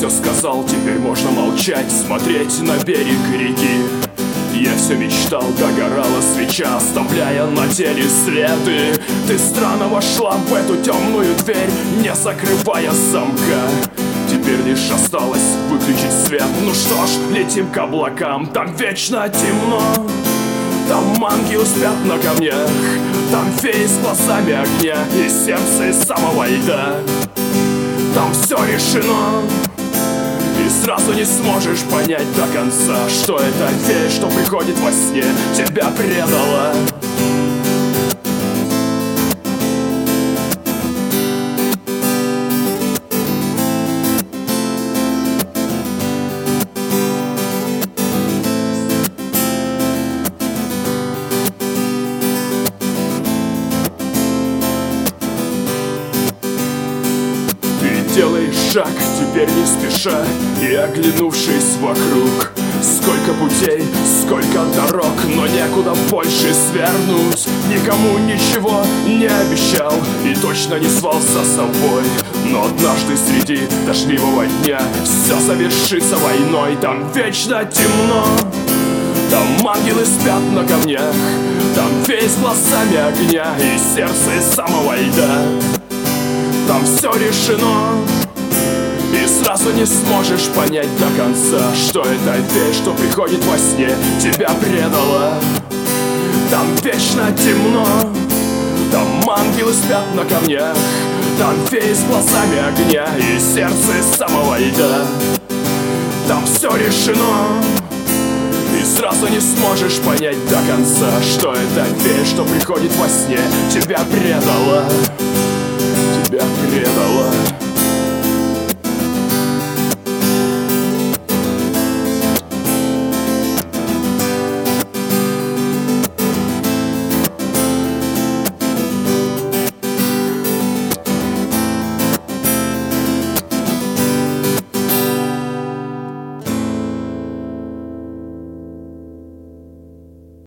все сказал, теперь можно молчать, смотреть на берег реки. Я все мечтал, догорала свеча, оставляя на теле следы. Ты странно вошла в эту темную дверь, не закрывая замка. Теперь лишь осталось выключить свет. Ну что ж, летим к облакам, там вечно темно. Там ангелы спят на камнях, там феи с глазами огня и сердце из самого льда. Там все решено, и сразу не сможешь понять до конца, что это фея, что приходит во сне, тебя предала. Делай шаг, теперь не спеша, и оглянувшись вокруг. Сколько путей, сколько дорог, но некуда больше свернуть. Никому ничего не обещал и точно не звал за собой. Но однажды среди дождливого дня все завершится войной. Там вечно темно, там ангелы спят на камнях, там феи с глазами огня и сердце из самого льда. Там все решено, и сразу не сможешь понять до конца, что это фея, что приходит во сне, тебя предала. Там вечно темно, там ангелы спят на камнях, там феи с глазами огня и сердце из самого льда. Там все решено, и сразу не сможешь понять до конца, что это фея, что приходит во сне, тебя предала. Тебя предала.